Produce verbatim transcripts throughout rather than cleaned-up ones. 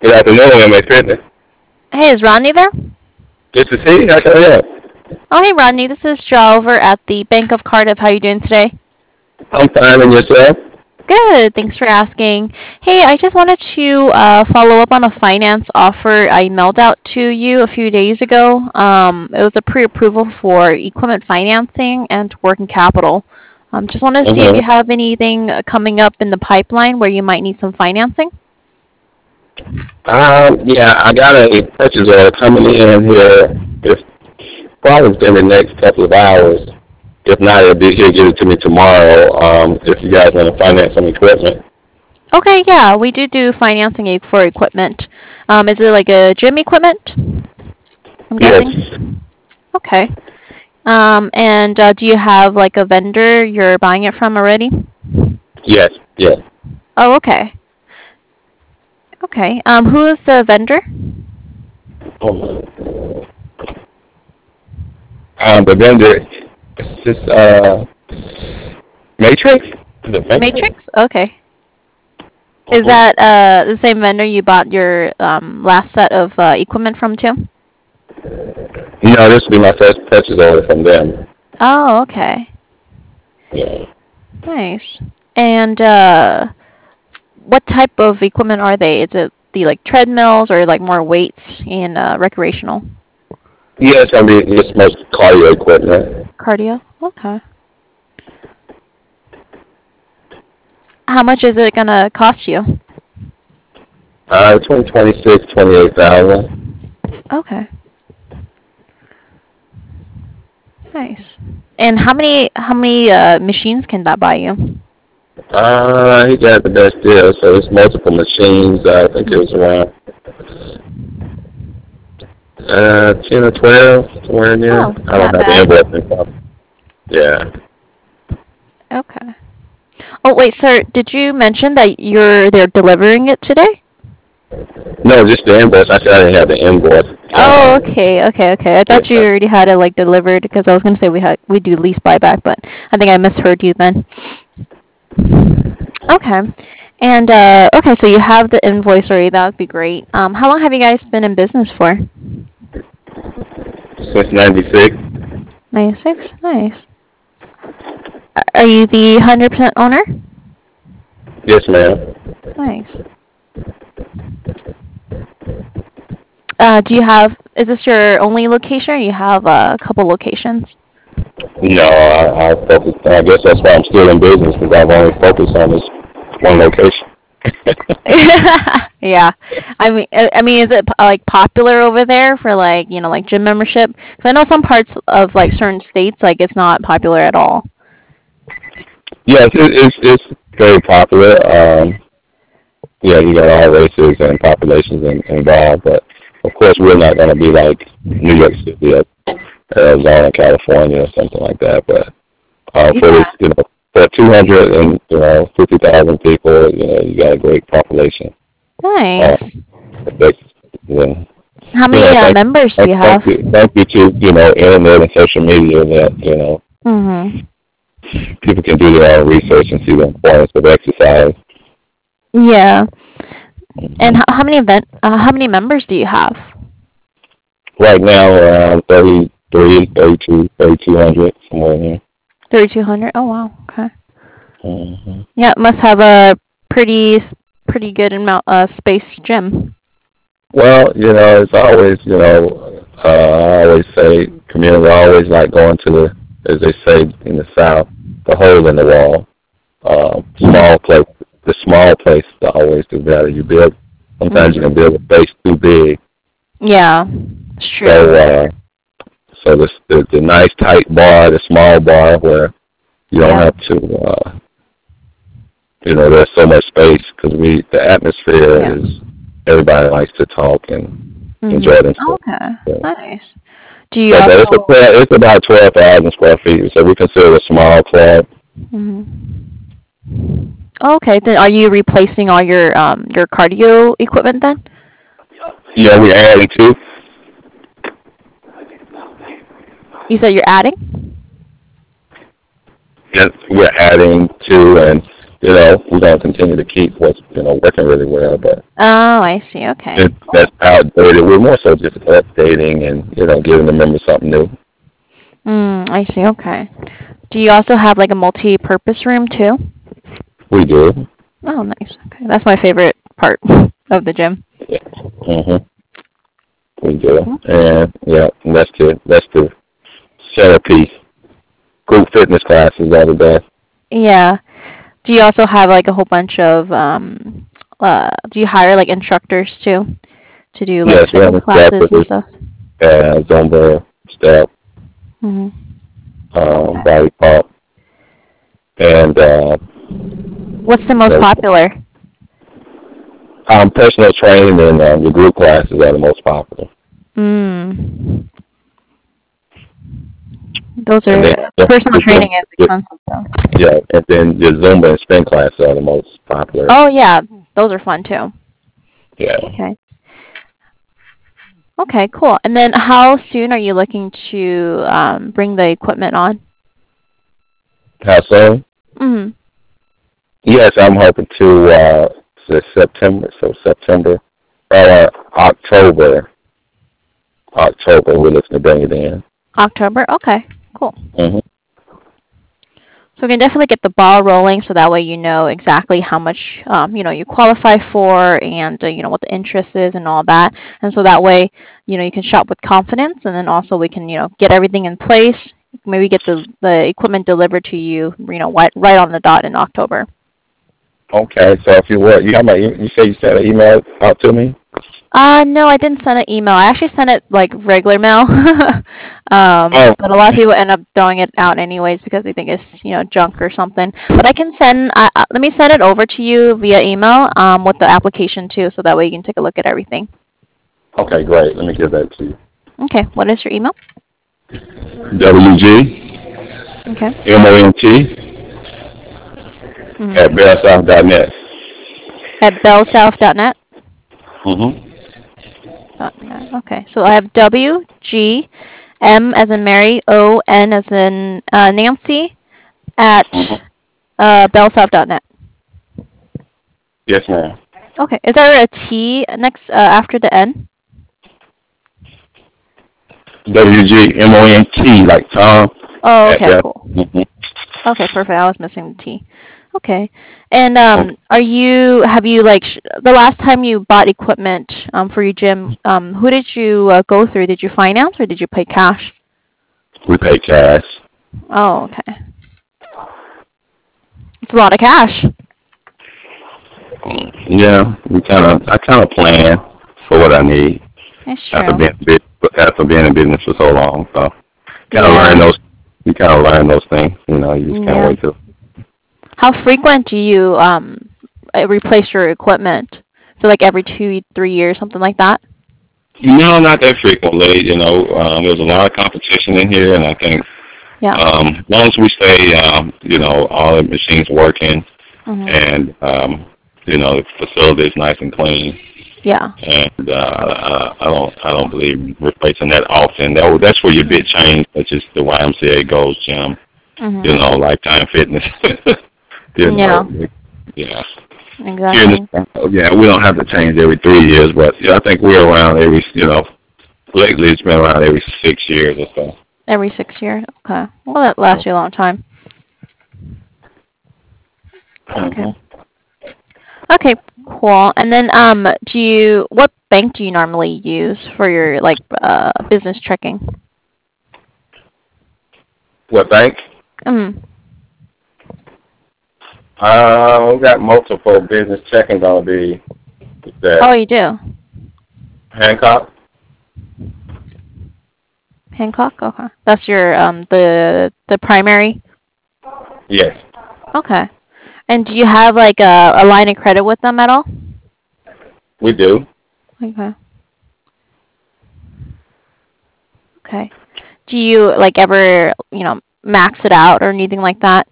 Good afternoon, my fitness. Hey, is Rodney there? Good to see you. How can I help? Oh, hey, Rodney. This is Joe over at the Bank of Cardiff. How you doing today? I'm fine, and yourself? Good. Thanks for asking. Hey, I just wanted to uh, follow up on a finance offer I mailed out to you a few days ago. Um, it was a pre-approval for equipment financing and working capital. Um, just wanted to see if you Mm-hmm. have anything uh, coming up in the pipeline where you might need some financing. Um, yeah, I got a purchase order coming in here. It's probably within the next couple of hours. If not, it'll be he'll give it to me tomorrow. Um, if you guys want to finance some equipment. Okay, yeah, we do do financing e- for equipment. Um, is it like a gym equipment? I'm Yes, guessing. Okay. Um, and uh, do you have like a vendor you're buying it from already? yes, yes. Oh, okay. Okay. Um, who is the vendor? Um, the vendor is this uh Matrix? Is it Matrix? Matrix? Okay. Is Mm-hmm. that uh the same vendor you bought your um last set of uh, equipment from too? No, this will be my first purchase order from them. Oh, okay. Yeah. Nice. And uh what type of equipment are they? Is it the like treadmills or like more weights and uh, recreational Yeah, it's gonna be it's most cardio equipment. cardio? Okay. How much is it gonna cost you? Uh, between twenty six, twenty eight thousand. Okay. Nice. And how many how many uh, machines can that buy you? Uh, he got the best deal. So it's multiple machines. Uh, I think it was around uh ten or twelve somewhere in there. Oh, I don't not have the bad. invoice in front. Yeah. Okay. Oh wait, sir, did you mention that you're they're delivering it today? No, just the invoice. I said I didn't have the invoice. Oh, Um, okay, okay, okay. I thought you yeah. already had it like delivered because I was gonna say we had we do lease buyback, but I think I misheard you then. Okay. And uh okay, so you have the invoice already. That would be great. Um, how long have you guys been in business for? Since ninety six. ninety-six. Nice. Are you the one hundred percent owner? Yes, ma'am. Nice. Uh, do you have, is this your only location or you have uh, a couple locations? No, I, I focus. I guess that's why I'm still in business because I've only focused on this one location. Yeah. I mean, I I mean, is it like popular over there for like, you know, like gym membership? Because I know some parts of like certain states, like it's not popular at all. Yes, it, it's it's very popular. Um, yeah, you got all races and populations in, involved, but of course we're not going to be like New York City or Arizona, California, or something like that. But uh, for this, Yeah. you know, for two hundred and you know fifty thousand people, you know, you got a great population. Uh, Nice. that's, yeah. How You many know, uh, thank, members do thank, you thank have? you, thank you to you know internet and social media that you know Mm-hmm. people can do their own research and see the importance of exercise. Yeah. And Hmm. how, how many event, uh, how many members do you have? Right now, around thirty-three, thirty-two, thirty-two hundred, somewhere in here. thirty-two hundred. Oh, wow. Okay. Hmm. Yeah, it must have a pretty pretty good amount uh space gym. Well, you know, it's always, you know, uh, I always say communities always like going to the, as they say in the South, the hole in the wall. Uh, small place, the small place is always the better. You build, sometimes you Hmm. can build a place too big. Yeah, it's true. So, uh, so the, the the nice tight bar, the small bar where you don't Yeah. have to, uh, you know, there's so much space because we the atmosphere Yeah. is everybody likes to talk and enjoy Mhm. themselves. Okay. So, Nice. Do you so but it's a also? it's about twelve thousand square feet, so we consider it a small club. Mhm. Okay. Then are you replacing all your um your cardio equipment then? Yeah, we're adding to. You said you're adding? Yes, we're adding to, and you know, we're going to continue to keep what's you know working really well. But Oh, I see. Okay. it, that's outdated. We're more so just updating and you know giving the members something new. Mm, I see. Okay. Do you also have like a multi-purpose room too? We do. Oh, nice. Okay. That's my favorite part of the gym. Yeah. hmm We do. Mhm. And yeah, and that's the that's the centerpiece. Group fitness classes are the best. Yeah. Do you also have like a whole bunch of um uh do you hire like instructors too to do like Yes, we have fitness classes and instructors, stuff? uh, Zumba, step, Hmm. um, Okay. body pump, and uh, What's the most so, popular? um, personal training and uh, the group classes are the most popular. Mm. Those And then are the, personal the training is Zumba, expensive though. yeah, and then the Zumba and spin classes are the most popular. Oh yeah, those are fun too. Yeah. Okay. Okay, cool. And then how soon are you looking to um, bring the equipment on? How soon? Mm-hmm. Yes, I'm hoping to uh, to September. So September, uh, October, October. We're looking to bring it in. October? Okay, cool. hmm So we can definitely get the ball rolling so that way you know exactly how much um, you know you qualify for and uh, you know what the interest is and all that. And so that way, you know, you can shop with confidence and then also we can, you know, get everything in place. Maybe get the, the equipment delivered to you, you know, right, right on the dot in October. Okay. So if you were, you have my, e- you say you sent an email out to me. Uh, no, I didn't send an email. I actually sent it like regular mail. Um, Oh, but a lot of people end up throwing it out anyways because they think it's, you know, junk or something. But I can send, uh, uh, let me send it over to you via email, um, with the application too, so that way you can take a look at everything. okay, great. Let me give that to you. Okay, what is your email? W G Okay. M O N T Mm-hmm. at bellsouth dot net. At bellsouth dot net. Mm-hmm. Dot net. Okay, so I have W G M as in Mary, O N as in uh, Nancy Mm-hmm. at uh, bellsouth dot net. Yes, ma'am. Okay, is there a T next uh, after the N? W G M O N T like Tom Oh, at okay, bell. cool. Mm-hmm. Okay, perfect. I was missing the T. Okay. And Okay. um, are you have you like sh- the last time you bought equipment um for your gym? Um, who did you uh, go through? Did you finance or did you pay cash? We pay cash. Oh, okay. It's a lot of cash. Yeah, we kind of I kind of plan for what I need That's after true. being bit after being in business for so long. So kind of learn Yeah. those. You kind of learn those things. You know, you just can't Yeah. wait to. How frequent do you um uh, replace your equipment? So like every two, three years, something like that? No, not that frequently. You know, um, there's a lot of competition in here, and I think Yeah. um, as long as we stay, um, you know, all the machines working, Mhm. and um, you know, the facility is nice and clean, Yeah. and uh, I, I don't, I don't believe replacing that often. That, that's where your big change, such as the Y M C A Gold Gym, Mhm. you know, Lifetime Fitness, you Yeah. know, yeah. Here in Exactly. the, yeah, we don't have to change every three years, but yeah, I think we're around every, you know, lately it's been around every six years or so. Every six years. Okay. Well, that lasts you a long time. Okay. Mm-hmm. Okay, cool. And then, um, do you what bank do you normally use for your like uh business checking? What bank? Mm. Uh, we got multiple business checking gonna be Oh, that you do. Hancock. Hancock. Okay. That's your um the the primary. Yes, Okay. And do you have like a, a line of credit with them at all? we do. Okay. Okay. Do you like ever, you know, max it out or anything like that?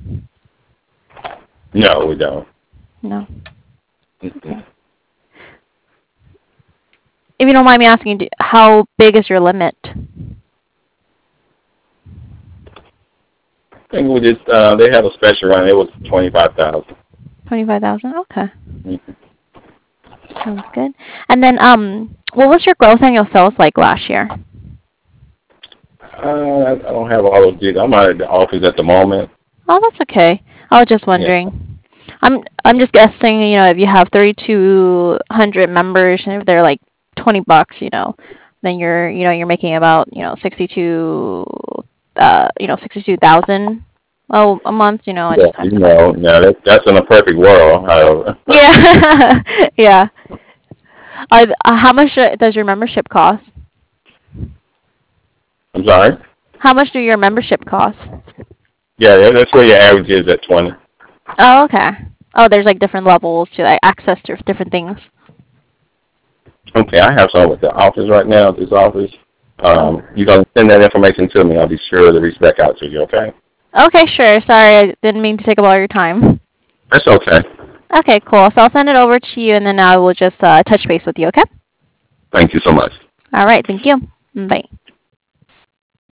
No, we don't. No. Mm-mm. Okay. If you don't mind me asking, do, how big is your limit? I think we just uh, they have a special run. It was twenty five thousand. Twenty-five thousand. Okay, Mm-hmm. sounds good. And then, um, what was your gross annual sales like last year? Uh, I I don't have all those details. I'm not at the office at the moment. Oh, that's okay. I was just Yeah. wondering. I'm I'm just guessing, you know, if you have thirty-two hundred members and if they're like twenty bucks, you know, then you're, you know, you're making about, you know, sixty-two uh, you know, sixty-two thousand oh a month, you know, I Yeah, just have you to find. know, now that, that's in a perfect world. However, Yeah. Yeah. Uh, uh, how much uh, does your membership cost? I'm sorry. How much do your membership cost? Yeah, that- that's where your average is at twenty. Oh, okay. Oh, there's like different levels to like access to different things. Okay, I have some with the office right now. This office. Oh. Um, you gonna send that information to me? I'll be sure to reach back out to you. Okay. Okay, sure. Sorry, I didn't mean to take up all your time. That's okay. Okay, cool. So I'll send it over to you, and then I will just uh, touch base with you. Okay. Thank you so much. All right. Thank you. Bye.